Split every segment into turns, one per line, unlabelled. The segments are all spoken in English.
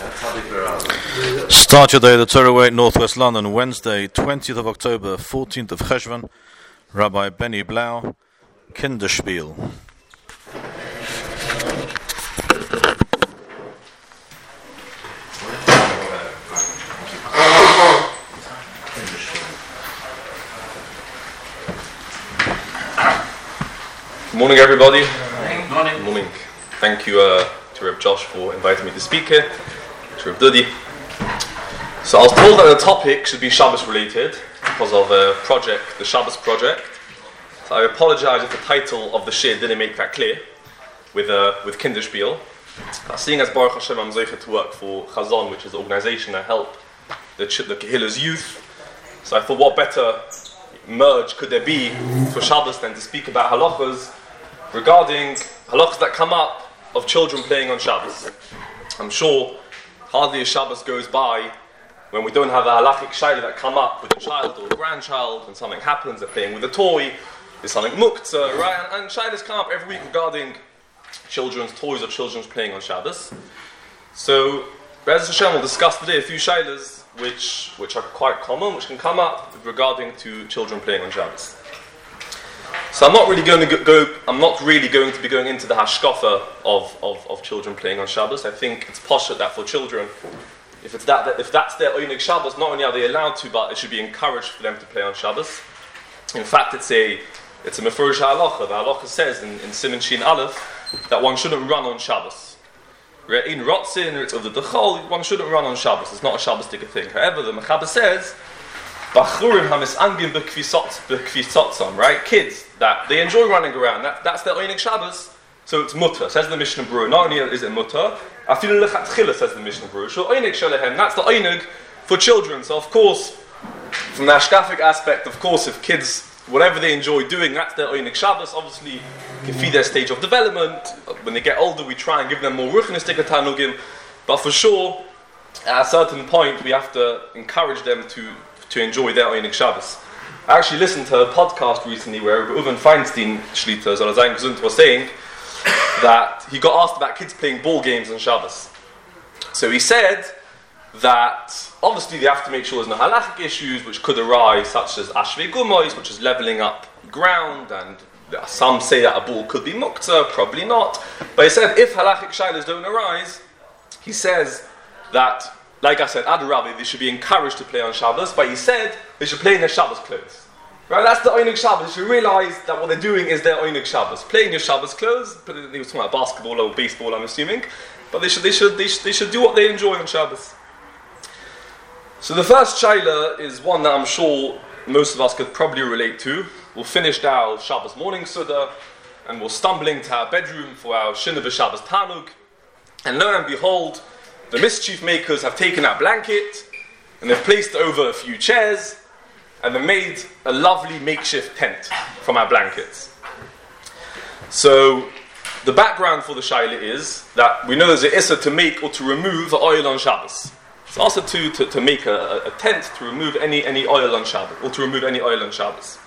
Start your day, the Torah Way, Northwest London, Wednesday, 20th of October, 14th of Cheshvan, Rabbi Benny Blau, Kinderspiel.
Good morning, everybody.
Morning.
Morning. Thank you to Reb Josh for inviting me to speak here, to Reb Dudi. So I was told that the topic should be Shabbos related because of a project, the Shabbos project. So I apologize if the title of the shir didn't make that clear with Kinderspiel. Seeing as Baruch Hashem I'm zeicher to work for Chazon, which is an organization that help the Kehillas youth. So I thought, what better merge could there be for Shabbos than to speak about halachas regarding halachas that come up of children playing on Shabbos. I'm sure hardly a Shabbos goes by when we don't have a halachic shayla that come up with a child or a grandchild and something happens, they're playing with a toy, there's something muktzah, right? And shaylas come up every week regarding children's toys or children's playing on Shabbos. So Be'ez Hashem will discuss today a few shaylas which are quite common, which can come up regarding to children playing on Shabbos. So I'm not really going to be going into the hashkafa of children playing on Shabbos. I think it's poshut that for children, if that's their oinig Shabbos, not only are they allowed to, but it should be encouraged for them to play on Shabbos. In fact, it's a mefurish halacha. The halacha says in Siman Shin Aleph that one shouldn't run on Shabbos. In Rotzin, it's of the Dechol, one shouldn't run on Shabbos. It's not a Shabbos-tika thing. However, the Mechaber says, Bachurim hamisangim b'kvisotzam, right? Kids, that they enjoy running around. That's their oinig Shabbos. So it's mutter, says the Mishnah Berurah. Not only is it mutter, afilu lechatchila, says the Mishnah Berurah. So oinig shalehem, that's the oinig for children. So of course, from the hashkafic aspect, of course, if kids, whatever they enjoy doing, that's their oinig Shabbos. Obviously, can feed their stage of development. When they get older, we try and give them more ruchnistic tanugim. But for sure, at a certain point, we have to encourage them to enjoy their oinig Shabbos. I actually listened to a podcast recently where Uven Feinstein Shlita Zalazayin Gesund was saying that he got asked about kids playing ball games on Shabbos. So he said that obviously they have to make sure there's no halachic issues which could arise, such as ashvei gumois, which is leveling up ground, and some say that a ball could be muktzah, probably not. But he said if halachic shaylas don't arise, he says that, like I said, Adarabbi, they should be encouraged to play on Shabbos, but he said they should play in their Shabbos clothes. Right, that's the oinig Shabbos. They should realize that what they're doing is their oinig Shabbos. Playing your Shabbos clothes, but he was talking about basketball or baseball, I'm assuming, but they should do what they enjoy on Shabbos. So the first shayla is one that I'm sure most of us could probably relate to. We'll finish our Shabbos morning Suda, and we'll stumble into our bedroom for our Shinah Shabbos Tanug, and lo and behold, the mischief makers have taken our blanket, and they've placed it over a few chairs, and they've made a lovely makeshift tent from our blankets. So the background for the shayla is that we know there's an issa to make or to remove oil on Shabbos. It's also to make a tent to remove any oil on Shabbos, or to remove any oil on Shabbos.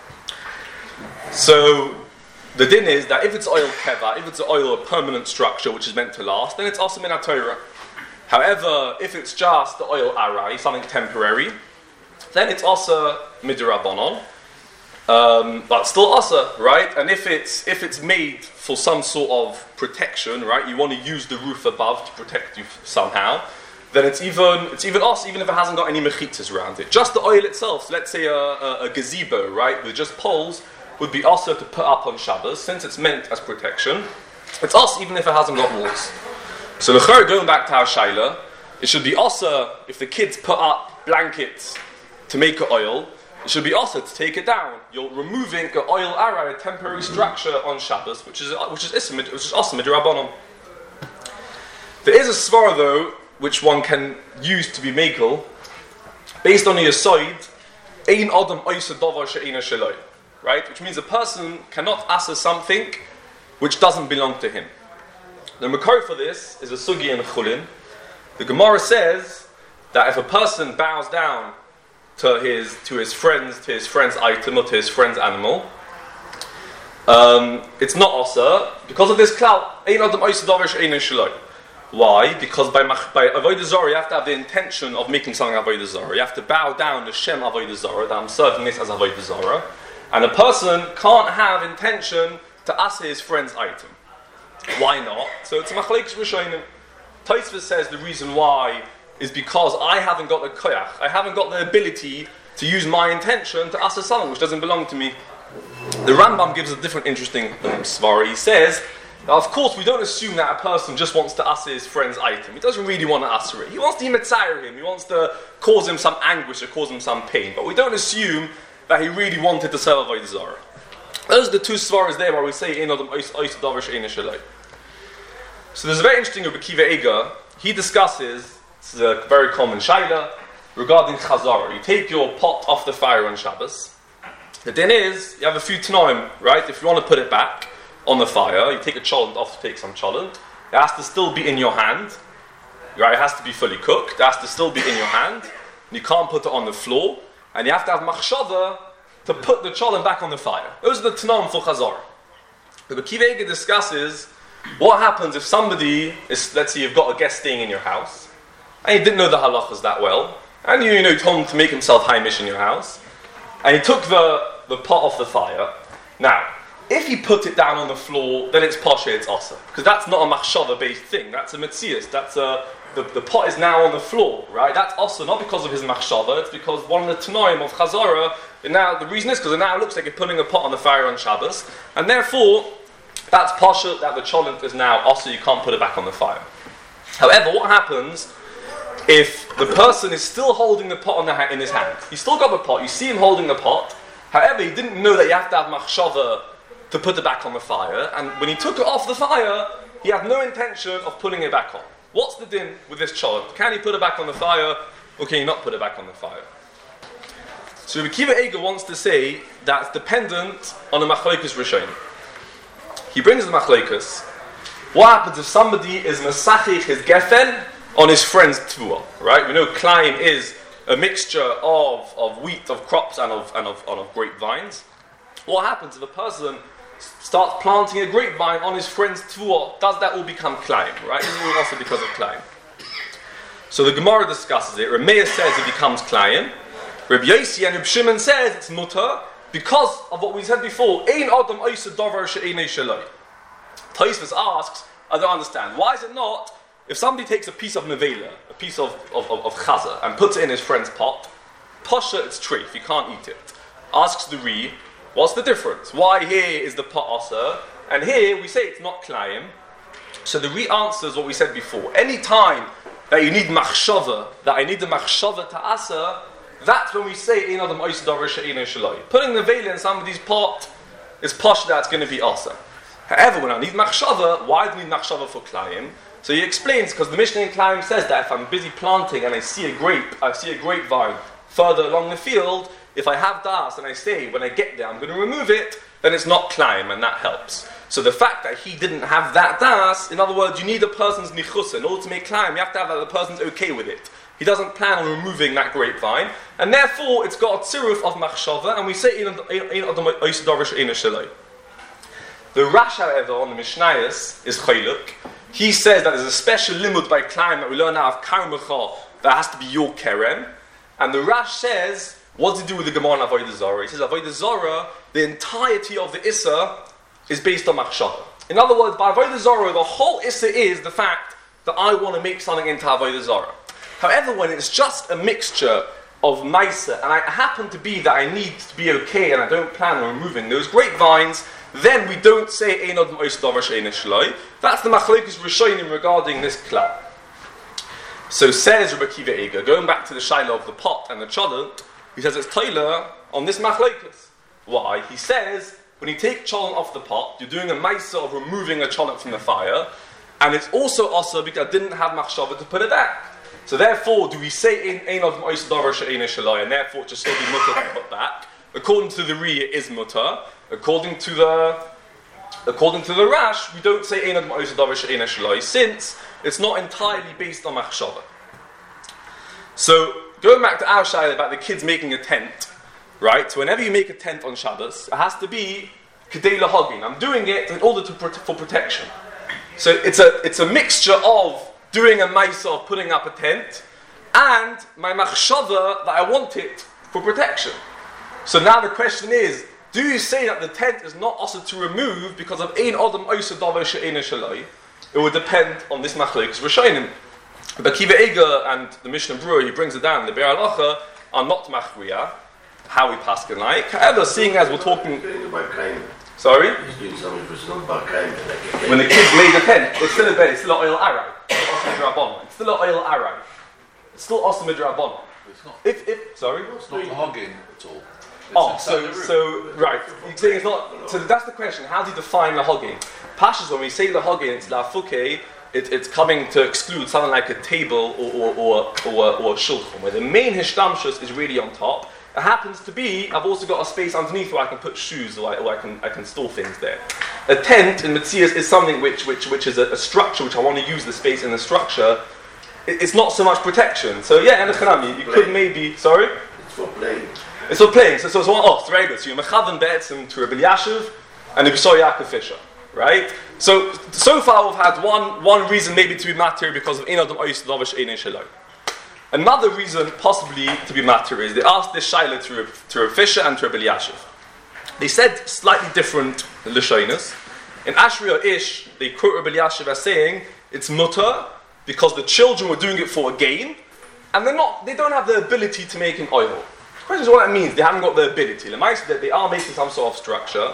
So the din is that if it's oil keva, if it's an oil, a permanent structure which is meant to last, then it's also min ha-Torah. However, if it's just the oil arai, something temporary, then it's also midrabanon, but still also, right? And if it's made for some sort of protection, right? You want to use the roof above to protect you somehow, then it's even also, even if it hasn't got any mechitzas around it. Just the oil itself, so let's say a gazebo, right, with just poles, would be also to put up on Shabbos, since it's meant as protection. It's also even if it hasn't got walls. So l'chor, going back to our shayla, it should be also, if the kids put up blankets to make an oil, it should be also to take it down. You're removing an oil aray, a temporary structure on Shabbos, which is also midrabanon. There is a svara though, which one can use to be mekel, based on the aside, ein adam oisa davar she'eina sheloi, right? Which means a person cannot asa something which doesn't belong to him. The makor for this is a sugi in Chulin. The Gemara says that if a person bows down to his friend's item or to his friend's animal, it's not asa because of this clout. Ein adam oisa davar she'eina sheloi. Why? Because by Avodah Zarah, you have to have the intention of making something Avodah Zarah. You have to bow down to Shem Avodah Zarah, that I'm serving this as Avodah Zarah. And a person can't have intention to ask his friend's item. Why not? So it's Machlekes Rishonim. Tosfos says the reason why is because I haven't got the koyach, I haven't got the ability to use my intention to ask something which doesn't belong to me. The Rambam gives a different interesting svara. He says, now, of course, we don't assume that a person just wants to ask his friend's item. He doesn't really want to ask it. He wants to mitzayir him. He wants to cause him some anguish or cause him some pain. But we don't assume that he really wanted to serve Avodah Zarah. Those are the two svaras there where we say, Ein Adam Ois Davar She'ein Shaloi. So there's a very interesting Rabbi Akiva Eiger. He discusses, this is a very common shaila, regarding chazara. You take your pot off the fire on Shabbos. The din is, you have a few tanoim, right? If you want to put it back on the fire, you take a cholent off to take some cholent. It has to still be in your hand, right? It has to be fully cooked. It has to still be in your hand. You can't put it on the floor, and you have to have machshava to put the cholent back on the fire. Those are the tanoim for chazara. The Akiva Eiger discusses what happens if somebody is, let's say you've got a guest staying in your house, and you didn't know the halachas that well, and you told him to make himself haimish in your house, and he took the pot off the fire. Now, if he put it down on the floor, then it's poshe, it's asa. Because that's not a machshava-based thing. That's a metzias. That's the pot is now on the floor, right? That's asa, not because of his machshava. It's because one of the tanoim of chazara. And now the reason is because it now looks like you're putting a pot on the fire on Shabbos, and therefore that's poshe, that the cholent is now asa. You can't put it back on the fire. However, what happens if the person is still holding the pot in his hand? He's still got the pot. You see him holding the pot. However, he didn't know that you have to have machshava to put it back on the fire, and when he took it off the fire, he had no intention of putting it back on. What's the din with this cholent? Can he put it back on the fire, or can he not put it back on the fire? So Rabbi Akiva Eiger wants to say that's dependent on the machlokes rishonim. He brings the machlokes. What happens if somebody is mesachich his gefen on his friend's tvua? Right? We know klein is a mixture of wheat, of crops, and of grapevines. What happens if a person starts planting a grapevine on his friend's tvua? Does that all become klein? Right? This is all also because of klein. So the Gemara discusses it. Rameir says it becomes klein. Rabbi Yossi and Rabbi Shimon says it's mutter because of what we said before. Ein adam oisa davar she'einei shaloi. Tosfos asks, I don't understand. Why is it not? If somebody takes a piece of nevela, a piece of chaza, and puts it in his friend's pot, posha it's treif, you can't eat it. Asks the Ri, what's the difference? Why here is the pot asa, and here we say it's not klayim? So the Ri answers what we said before. Any time that you need machshava, that I need the machshava to asa, that's when we say ein adam oisa davar she'einei shaloi. Putting nevela in somebody's pot is posha that's going to be asa. However, when I need machshava, why do I need machshava for klayim? So he explains, because the Mishnah in Klayim says that if I'm busy planting and I see a grapevine further along the field, if I have das and I say, when I get there I'm going to remove it, then it's not Klayim, and that helps. So the fact that he didn't have that das, in other words, you need a person's nichusa. In order to make Klayim, you have to have that the person's okay with it. He doesn't plan on removing that grapevine, and therefore it's got a tziruf of machshava, and we say, the Rash, however, on the Mishnayos is Chayluk. He says that there's a special limud by Klayim that we learn out of Karmecha that has to be your kerem. And the Rash says, what does it do with the Gemara on Avodah Zarah? He says, Avodah Zarah, the entirety of the Issa is based on Machshava. In other words, by Avodah Zarah, the whole Issa is the fact that I want to make something into Avodah Zarah. However, when it's just a mixture of Maisa, and I happen to be that I need to be okay and I don't plan on removing those grapevines, then we don't say ein adam oisa davar she'einei shaloi. That's the machlokes rishonim regarding this klal. So says Rabbi Akiva Eiger, going back to the shaila of the pot and the cholent, he says it's toiler on this machlokes. Why? He says when you take cholent off the pot, you're doing a maisa of removing a cholent from the fire, and it's also also because I didn't have machshava to put it back. So therefore, do we say ein adam oisa davar she'einei shaloi, and therefore it just still be mutter to put back? According to the Ri, it is mutter. According to the Rash, we don't say ein adam oisa davar she'einei shaloi, since it's not entirely based on machshava. So going back to our shayla about the kids making a tent, right? So whenever you make a tent on Shabbos, it has to be kedei lahagin. I'm doing it in order for protection. So it's a mixture of doing a maisa of putting up a tent, and my machshava that I want it for protection. So now the question is, do you say that the tent is not also to remove because of ein adam oisa davar she'eina shaloi? It would depend on this machlokes rishonim. But Kiva Eger and the Mishnah Berurah, he brings it down. The Be'er Halacha are not machriya, how we paskin like. However, seeing as we're talking, sorry, when the kids made the tent, it's still a bed, it's still an oil arrow. It's still an oil arrow. It's still awesome midrabanan.
It's not.
If sorry,
it's not hogging at all.
So right. You're saying it's not. So that's the question. How do you define the hogging? Pashas, when we say the hogging, it's lafuke. It's coming to exclude something like a table or a shulchan, where the main hishtamshus is really on top. It happens to be, I've also got a space underneath where I can put shoes or I can store things there. A tent in Metzias is something which is a structure which I want to use the space in the structure. It's not so much protection. So yeah, and you could maybe, sorry?
It's for playing.
It's for playing. So it's very good. So you're mechavan be'etzim to Rabbi Yashiv and Rabbi Yaakov Fisher. Right? So far we've had one reason maybe to be matir because of ein adam ois davar she'eina shaloi. Another reason possibly to be matir is they asked this shaila to Rabbi Fisher and to Rabbi Yashiv. They said slightly different lashonos. In Ashri Ish, they quote Rabbi Yashiv as saying it's mutter because the children were doing it for a gain, and they don't have the ability to make an oil. The question is what that means. They haven't got the ability. The mice that they are making some sort of structure.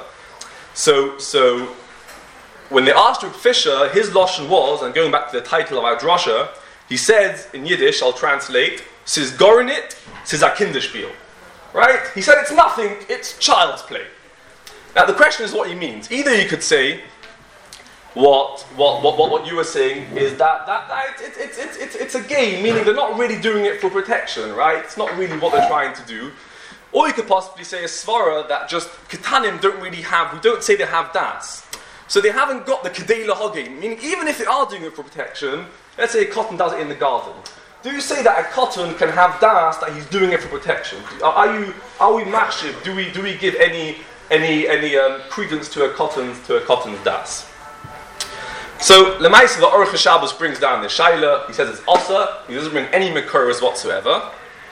So when they asked Reb Fisher, his lashon was, and going back to the title of our drasha, he said in Yiddish, I'll translate, "Siz gorinit, siz a kinderspiel." Right? He said it's nothing. It's child's play. Now the question is what he means. Either you could say what you were saying is that it's a game, meaning they're not really doing it for protection, right? It's not really what they're trying to do. Or you could possibly say a svara that just ketanim we don't say they have das. So they haven't got the kedei lahogim, meaning even if they are doing it for protection, let's say a cotton does it in the garden. Do you say that a cotton can have das that he's doing it for protection? Are we machshiv? Do we give any credence to a cotton's das? So Lemaisa, the Aruch HaShabbos brings down the shaila. He says it's asa. He doesn't bring any makoros whatsoever.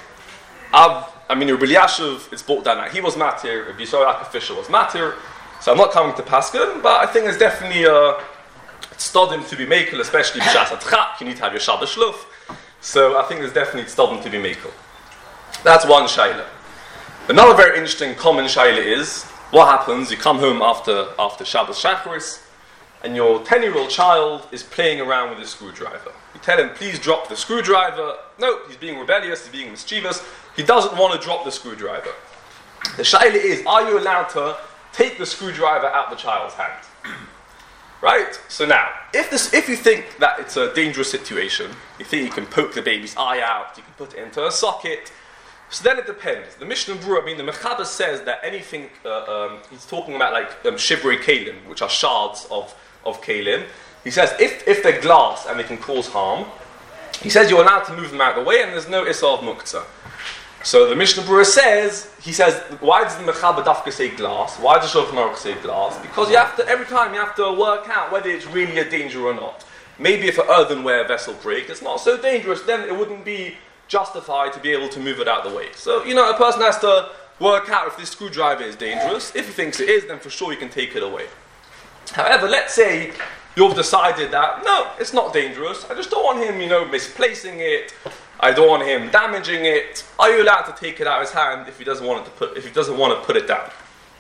Rabbi Yashiv, it's brought down that he was matir. Rabbi Yaakov Fisher was matir. So I'm not coming to Paskin, but I think it's definitely stodim to be makel, especially b'shas atchak. You need to have your Shabbos shluf. So I think there's definitely stodim to be makel. That's one shaila. Another very interesting common shaila is what happens. You come home after Shabbos Shacharis, and your 10-year-old child is playing around with a screwdriver. You tell him, please drop the screwdriver. No, he's being rebellious, he's being mischievous. He doesn't want to drop the screwdriver. The shaila is, are you allowed to take the screwdriver out the child's hand? Right? So now, if you think that it's a dangerous situation, you think you can poke the baby's eye out, you can put it into a socket, so then it depends. The Mishnah Berurah, the Mechaber says that anything, he's talking about like shivrei kelim, which are shards of kelim. He says if they're glass and they can cause harm, he says you're allowed to move them out of the way and there's no issa of muktzah. So the Mishnah Berurah says, why does the Mechaber dafka say glass? Why does Shulchan Aruch say glass? Because every time you have to work out whether it's really a danger or not. Maybe if an earthenware vessel breaks, it's not so dangerous, then it wouldn't be justified to be able to move it out of the way. So, a person has to work out if this screwdriver is dangerous. If he thinks it is, then for sure you can take it away. However, let's say you've decided that, no, it's not dangerous. I just don't want him, misplacing it. I don't want him damaging it. Are you allowed to take it out of his hand if he doesn't want to put it down?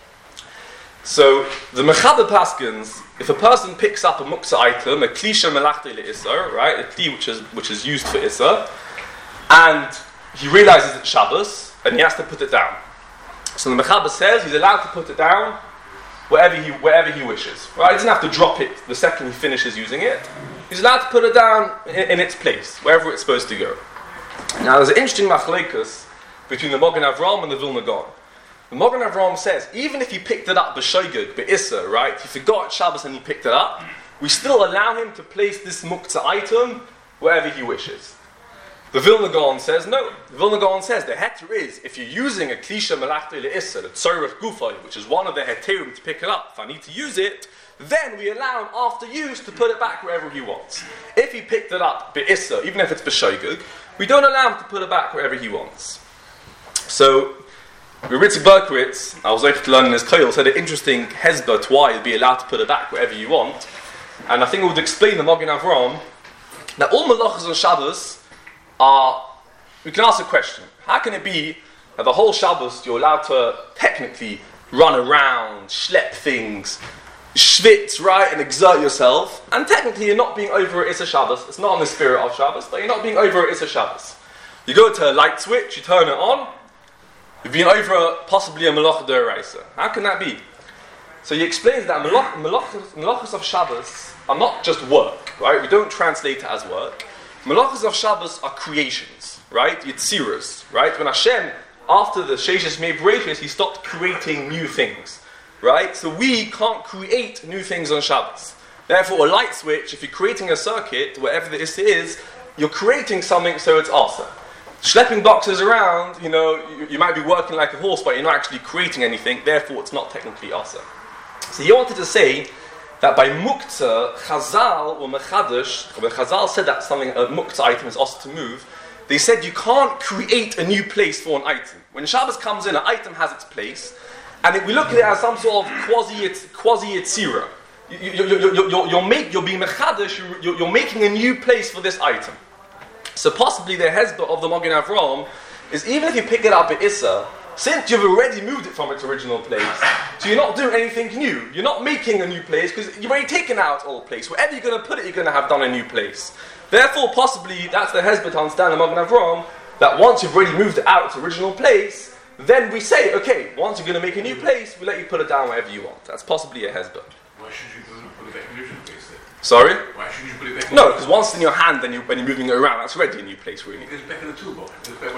So the Mechaber paskins, if a person picks up a muksa item, a klisha melachti le'isser, right, a kli which is used for isser, and he realizes it's Shabbos, and he has to put it down. So the Mechaber says he's allowed to put it down wherever he wishes. Right? He doesn't have to drop it the second he finishes using it. He's allowed to put it down in its place, wherever it's supposed to go. Now there's an interesting machlekes between the Mogen Avraham and the Vilna Gaon. The Mogen Avraham says, even if he picked it up b'shoigeg, b'issa, right, he forgot Shabbos and he picked it up, we still allow him to place this muktzah item wherever he wishes. The Vilna Gaon says no. The Vilna Gaon says the heter is, if you're using a klisha melachti le'issa, the tzorech gufay, which is one of the heterim to pick it up, if I need to use it, then we allow him after use to put it back wherever he wants. If he picked it up be'issa, even if it's b'shoigug, we don't allow him to put it back wherever he wants. So, Ritzik Berkowitz, I was able to learn in his koil, said an interesting hezbollah to why you'd be allowed to put it back wherever you want. And I think it would explain the Magen Avraham that all malachas on Shabbos are, we can ask a question. How can it be that the whole Shabbos you're allowed to technically run around, schlep things, schwitz, right, and exert yourself, and technically you're not being over it, it's a Shabbos. It's not on the spirit of Shabbos, but you're not being over it, it's a Shabbos. You go to a light switch, you turn it on, you've been over possibly a malacha d'oraisa. How can that be? So he explains that malachas of Shabbos are not just work, right? We don't translate it as work. Malachas of Shabbos are creations, right? Yetziras, right? When Hashem, after the Sheishes Mei Bereshis, he stopped creating new things, right? So we can't create new things on Shabbos. Therefore, a light switch, if you're creating a circuit, whatever this is, you're creating something, so it's awesome. Schlepping boxes around, you might be working like a horse, but you're not actually creating anything, therefore it's not technically awesome. So he wanted to say that by muktzah, Chazal or Mechadish, when Chazal said that something, a muktzah item is also to move, they said you can't create a new place for an item. When Shabbos comes in, an item has its place, and we look at it as some sort of quasi-yetzira. You're being Mechadish, you're making a new place for this item. So possibly the hezbollah of the Magen Avraham is even if you pick it up at Issa, since you've already moved it from its original place, so you're not doing anything new. You're not making a new place because you've already taken out all place. Wherever you're going to put it, you're going to have done a new place. Therefore, possibly that's the hezbollah to understand the Magen Avraham, that once you've already moved it out its original place, then we say, okay, once you're going to make a new place, we let you put it down wherever you want. That's possibly a hezbollah.
Why should you put it back in the original place then?
Sorry?
Why should you put it back in
No, because once it's in your hand, then when you're moving it around, that's already a new place, really.
It goes back in the toolbox.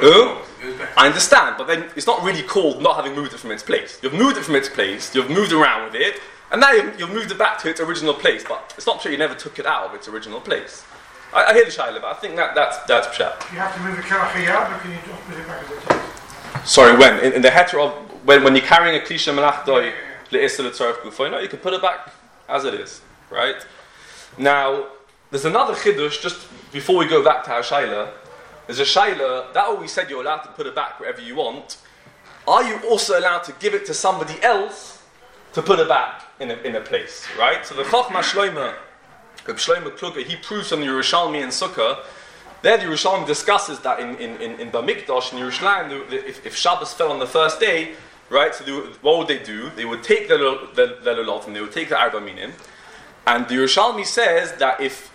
I understand, but then it's not really called not having moved it from its place. You've moved it from its place, you've moved around with it, and now you've moved it back to its original place, but it's not true you never took it out of its original place. I hear the Shaila, but I think that's pshat.
You have to move the kalachiyah, or can you just put it back at the top?
Sorry, when? In the heter of, when you're carrying a klisha melachdoi, le'isra l'tzaref gufay, no, you can put it back as it is, right? Now, there's another chiddush, just before we go back to our Shaila. There's a Shaila, that always said you're allowed to put it back wherever you want. Are you also allowed to give it to somebody else to put it back in a place, right? So the Chochmah Shloimeh, Reb Shloimeh Kluger, he proves from the Yerushalmi and Sukkah. There the Yerushalmi discusses that in Bamikdash, in Yerushalayim, if Shabbos fell on the first day, right, so what would they do? They would take the lulav and they would take the arba minim. And the Yerushalmi says that if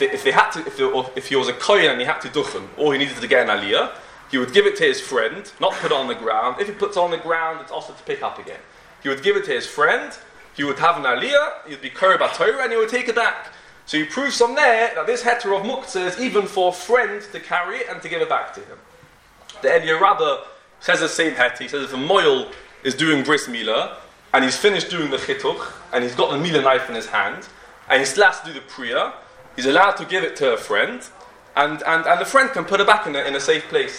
he was a kohen and he had to duchen, or he needed to get an aliyah, he would give it to his friend, not put it on the ground. If he puts it on the ground, it's also to pick up again. He would give it to his friend, he would have an aliyah, he would be kori b'Torah, and he would take it back. So he proves from there that this heter of muktzah is even for a friend to carry it and to give it back to him. The Eliyah Rabbah says the same heter. He says if a moil is doing bris milah, and he's finished doing the chituch, and he's got the milah knife in his hand, and he still has to do the priya, he's allowed to give it to a friend, and the friend can put it back in a safe place.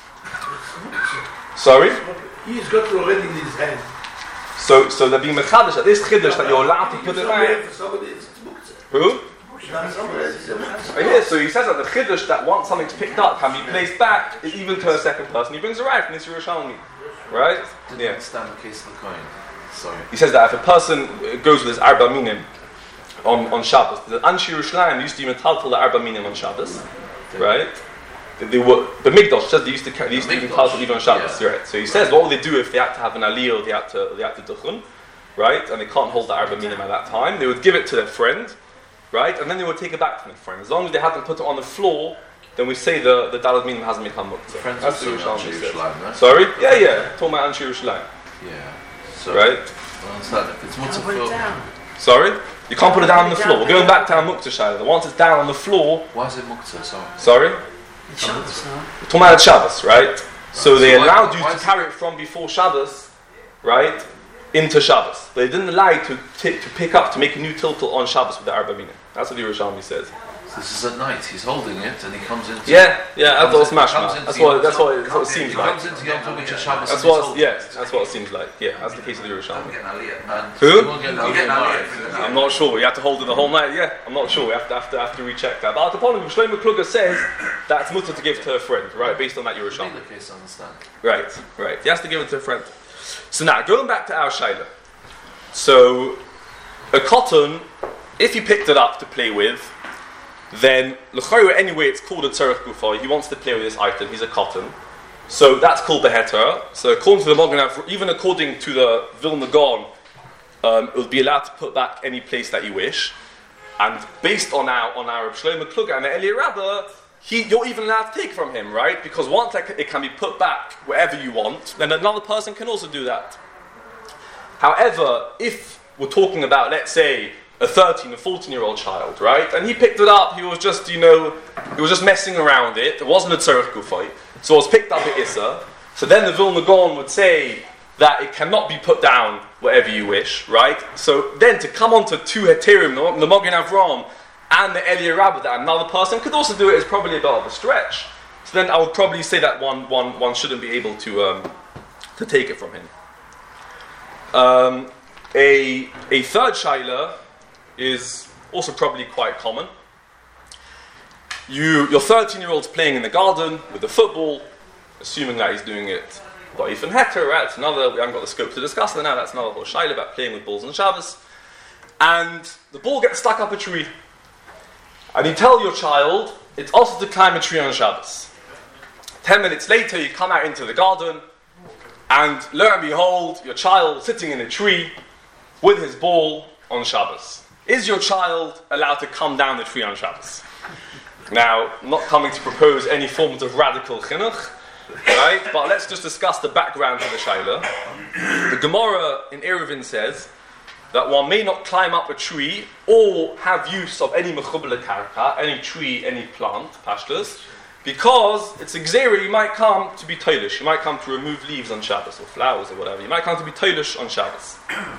Sorry?
He's got it already in his hand.
So they're being mechadish at this chiddush that you're allowed to put it back. Who? Oh, yeah, so he says that the chiddush that once something's picked up can be placed back is even to a second person. He brings it right from this Yerushalmi. Right?
Didn't understand the case of the coin. Sorry.
He says that if a person goes with his arba minim on Shabbos, the Anshe Yerushalayim used to even taltal the arba minim on Shabbos, right? They were the Migdash says they used to even taltal even on Shabbos, right? So he says what would they do if they had to have an aliyah or they had to duchen, right? And they can't hold the arba minim at that time. They would give it to their friend, right? And then they would take it back from their friend. As long as they hadn't put it on the floor, then we say the dalad minim hasn't become muktzah. That's the Yerushalmi says.
Right?
Sorry? Yeah. Talking about Anshe Yerushalayim.
Yeah. So,
right?
If it's muktzah,
sorry? You can't put it down on the floor. We're going back to our muktzah Shaila. Once it's down on the floor...
Why is it muktzah?
Sorry? We're talking about Shabbos, right? So they allowed you to carry it from before Shabbos, right, into Shabbos. They didn't allow you to pick up, to make a new tiltal on Shabbos with the arba minim. That's what the Yerushalmi says.
This is at night. He's holding it, and he comes into.
Yeah, that's what's mashma. That's what it seems
He
like.
comes into Yom Tov B'Shas Shabbos.
That's what it seems like. Yeah, that's the case of the Yerushalmi.
Who?
Who? I'm not sure. You have to hold it the whole night. Yeah, I'm not sure. We have to recheck that. But the point of Shlomo Kluger says that it's mutter to give to her friend, right? Based on that Yerushalmi. Right. He has to give it to a friend. So now, going back to our Shaila. So, a cotton, if you picked it up to play with, then l'chayra anyway it's called a tzarech gufa. He wants to play with this item. He's a cotton, so that's called the heter. So according to the Magen Avraham, even according to the Vilna Gaon, it will be allowed to put back any place that you wish. And based on our Shlomo Kluger and the Eli Rabbah, you're even allowed to take it from him, right? Because once it can be put back wherever you want, then another person can also do that. However, if we're talking about, let's say, a 13 or 14-year-old child, right? And he picked it up, he was just messing around it wasn't a tzarech gufay, so it was picked up at Issa. So then the Vilna Gaon would say that it cannot be put down wherever you wish, right? So then to come on to two heterim, the Magen Avraham and the Eli Rabbah, that another person could also do it, is probably a bit of a stretch. So then I would probably say that one shouldn't be able to take it from him. A third shaila is also probably quite common. Your 13-year-old's playing in the garden with the football, assuming that he's doing it da'if and heter, right? It's another, we haven't got the scope to discuss that now, that's another whole shaila about playing with balls on Shabbos. And the ball gets stuck up a tree. And you tell your child, it's also to climb a tree on Shabbos. 10 minutes later, you come out into the garden, and lo and behold, your child sitting in a tree with his ball on Shabbos. Is your child allowed to come down the tree on Shabbos? Now, I'm not coming to propose any forms of radical chinuch, right? But let's just discuss the background to the shaila. The Gemara in Eruvin says that one may not climb up a tree or have use of any mechubla karka, any tree, any plant, pashtus, because it's a gzera, you might come to be toilish, you might come to remove leaves on Shabbos or flowers or whatever, you might come to be toilish on Shabbos.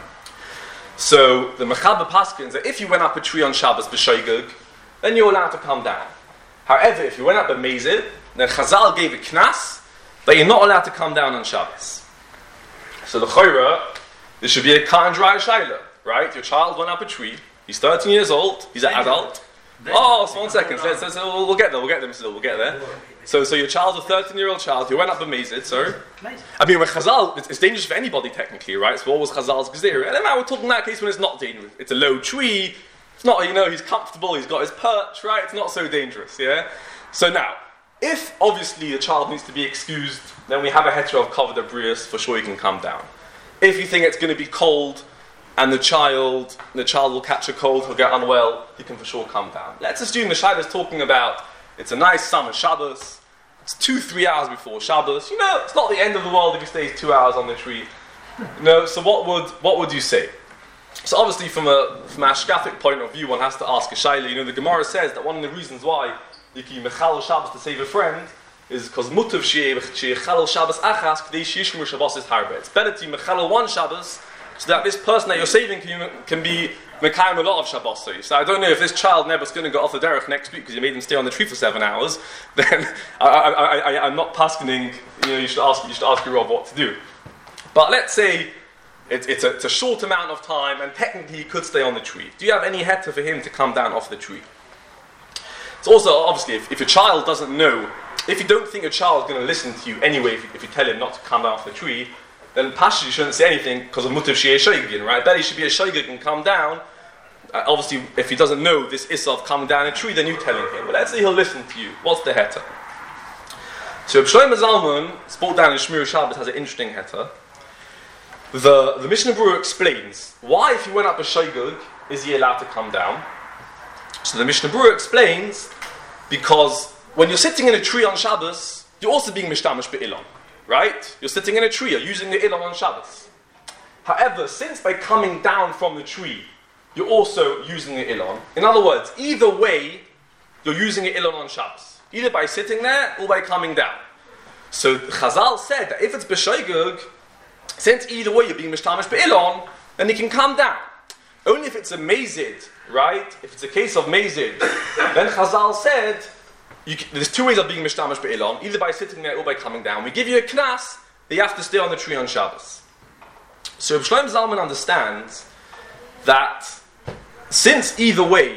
So the Mechaber paskins that if you went up a tree on Shabbos b'shoigug, then you're allowed to come down. However, if you went up a mezid, then Chazal gave a knas that you're not allowed to come down on Shabbos. So the chayra, this should be a cut and dry shaila, right? Your child went up a tree, he's 13 years old, he's an adult. Oh, so 1 second, we'll get there. So your child's a 13-year-old child who went up a mezid, I mean, when Chazal, it's dangerous for anybody technically, right? So what was Chazal's gezerah? And then now we're talking in that case when it's not dangerous. It's a low tree, it's not, he's comfortable, he's got his perch, right? It's not so dangerous, yeah? So now, if obviously the child needs to be excused, then we have a heter of kavod abrius, for sure he can come down. If you think it's going to be cold, and the child will catch a cold, he'll get unwell, he can for sure come down. Let's assume the Shaila is talking about, it's a nice summer Shabbos, it's 2-3 hours before Shabbos, it's not the end of the world if he stays 2 hours on the tree. So what would you say? So obviously from a Ashkathic point of view, one has to ask a Shaila. The Gemara says that one of the reasons why you can mechal Shabbos to save a friend is because mutav sheyechalel Shabbos achas k'dei sheyishmur Shabbos is harbe. It's better to mechalel one Shabbos so that this person that you're saving can be mekayim a lot of Shabbos. So I don't know if this child never's going to go off the derech next week because you made him stay on the tree for 7 hours. Then I'm not paskening. You should ask your Rav what to do. But let's say it's a short amount of time and technically he could stay on the tree. Do you have any heter for him to come down off the tree? It's also obviously if your child doesn't know, if you don't think your child's going to listen to you anyway, if you tell him not to come down off the tree, then Pasha, you shouldn't say anything because of mutav sheyeh shoygin, right? Bet he should be a shoygin and come down. Obviously, if he doesn't know this issa of coming down a tree, then you telling him. But let's say he'll listen to you. What's the heter? So Reb Shlomo Zalman, spoke down in Shmir Shabbos, has an interesting heter. The Mishnah Berurah explains why, if he went up a shoygin, is he allowed to come down? So the Mishnah Berurah explains because when you're sitting in a tree on Shabbos, you're also being mishtamish be'ilon. Right? You're sitting in a tree, you're using the ilon on Shabbos. However, since by coming down from the tree, you're also using the ilon. In other words, either way, you're using the ilon on Shabbos. Either by sitting there or by coming down. So Chazal said that if it's b'shoygug, since either way you're being mishtamish be'ilon, then he can come down. Only if it's a mazid, right? If it's a case of mazid, then Chazal said, there's two ways of being mishtamish be'ilan, either by sitting there or by coming down. We give you a knas, that you have to stay on the tree on Shabbos. So Reb Shlomo Zalman understands that since either way,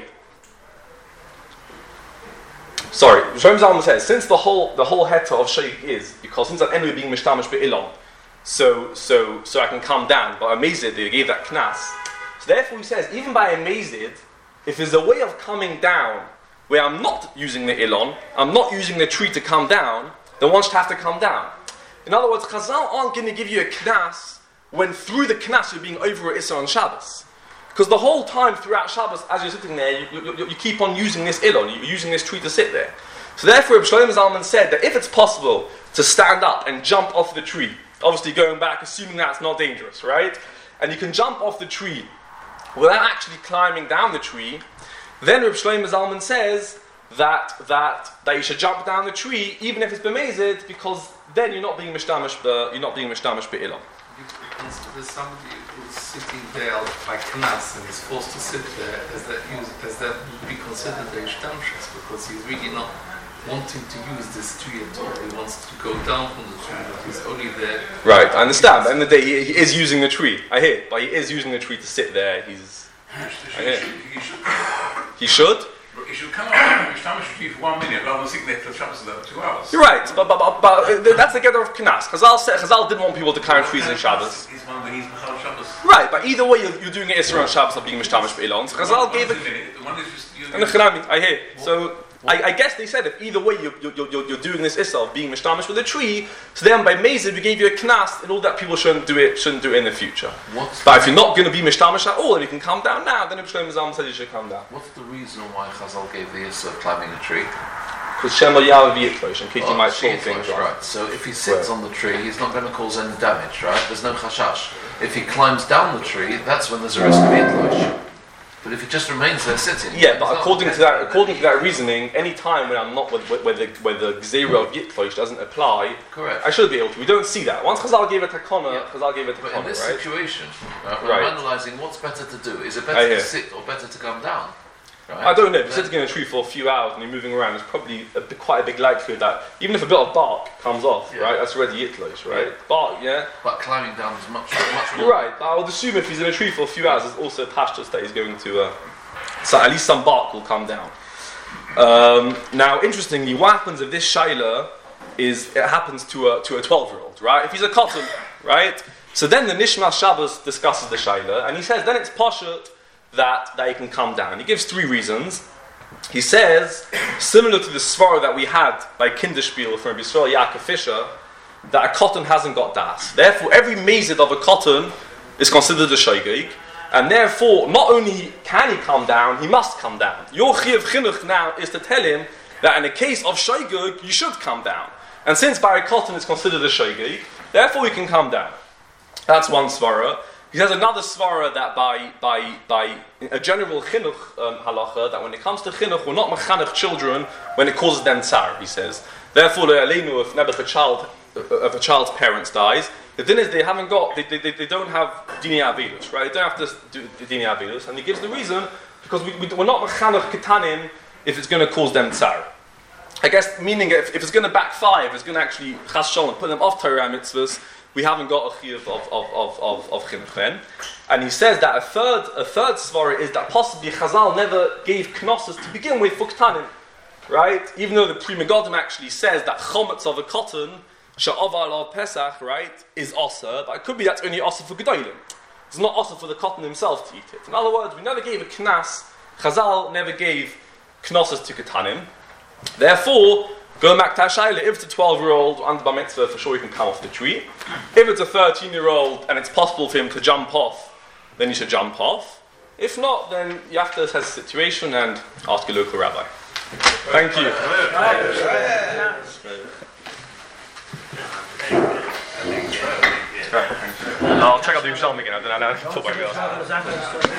Reb Shlomo Zalman says, since the whole heta of sheikh is, because since I'm anyway being mishtamish be'ilan, so I can come down, but a mazid, they gave that knas. So therefore he says, even by a mazid, if there's a way of coming down where I'm not using the ilon, I'm not using the tree to come down, then one should have to come down. In other words, Chazal aren't going to give you a knas when through the knas you're being over at Issa on Shabbos. Because the whole time throughout Shabbos, as you're sitting there, you keep on using this ilon, you're using this tree to sit there. So therefore, Shlomo Zalman said that if it's possible to stand up and jump off the tree, obviously going back, assuming that's not dangerous, right? And you can jump off the tree without actually climbing down the tree, then Reb Shlomo Zalman says that you should jump down the tree even if it's b'mezid, because then you're not being mishtamish be'ilam.
There's somebody who's sitting there by knas and he's forced to sit there as that would be considered a ishtamshus, because he's really not wanting to use this tree at all. He wants to go down from the tree, but he's only there.
Right, I understand. At the end of the day, he is using the tree. I hear, but he is using the tree to sit there. He should.
But you should come out and establish the tree for 1 minute rather than sitting there till Shabbos for 2 hours.
You're right, but that's the gather of Knas. Chazal didn't want people to climb trees in Shabbos.
He's one of the Mechal Shabbos.
Right, but either way, you're doing it Isra on Shabbos of being mishtamish be'ilan. So Chazal gave it. And the Chanami, I hear. So I guess they said if either way you're doing this Issa of being mishtamish with a tree, so then by Mezid we gave you a Knas in order that people shouldn't do it in the future. But if you're not going to be mishtamish at all and you can come down now, then Reb Shlomo Zalman said you should come down.
What's the reason why Chazal gave the Issa of climbing a tree?
Because Shema Yav Yitlosh, in case you might fall things
right. So if he sits on the tree, he's not going to cause any damage, right? There's no chashash. If he climbs down the tree, that's when there's a risk of Yitlosh. But if he just remains there sitting,
yeah. But according to that reasoning, any time when I'm not where the Gzeira of Yitlosh doesn't apply,
correct,
I should be able to. We don't see that. Once Chazal gave it a takana, Chazal gave it a takana, right?
But in this situation, when I'm analysing what's better to do, is it better to sit or better to come down? Right?
I don't know. If you're sitting in a tree for a few hours and you're moving around, there's probably quite a big likelihood that even if a bit of bark comes off, right, that's already Yitlosh, right? Bark,
but climbing down is much more.
Right, but I would assume if he's in a tree for a few hours, there's also pastures that he's going to. So at least some bark will come down. Now, interestingly, what happens if this shaila happens to a 12-year-old, right? If he's a cotton, right? So then the Nishmas Shabbos discusses the shaila, and he says then it's pashut that he can come down. He gives 3 reasons. He says, similar to the svara that we had by Kinderspiel from Yisrael Yaakov Fisher, that a cotton hasn't got das. Therefore, every mezid of a cotton is considered a shaygig, and therefore, not only can he come down, he must come down. Your chiyuv chinuch now is to tell him that in a case of shaygig, you should come down. And since by a cotton is considered a shaygig, therefore he can come down. That's one svara. He has another svara that by a general chinuch halacha, that when it comes to chinuch, we're not mechanech children when it causes them tsar, he says. Therefore, if a child's parents dies, the thing is they haven't got, they don't have dini avilus, right? They don't have to do dini avilus, and he gives the reason because we're not mechanech ketanim if it's going to cause them tsar. I guess meaning if it's going to backfire, if it's going to actually chas shalom put them off Torah mitzvahs, we haven't got a chiyuv of chinuch then. And he says that a third svara is that possibly Chazal never gave knossos to begin with for ketanim, right? Even though the Pri Megadim actually says that chometz of a cotton sha'avar al Pesach, right, is osir, but it could be that's only osir for gedolim. It's not osir for the cotton himself to eat it. In other words, we never gave a knas. Chazal never gave knossos to ketanim. Therefore, going back to Hashayla, if it's a 12-year-old under bar mitzvah, for sure he can come off the tree. If it's a 13-year-old and it's possible for him to jump off, then you should jump off. If not, then you have to assess the situation and ask a local rabbi. Thank you. I'll check out the Yerushalmi again. I don't know.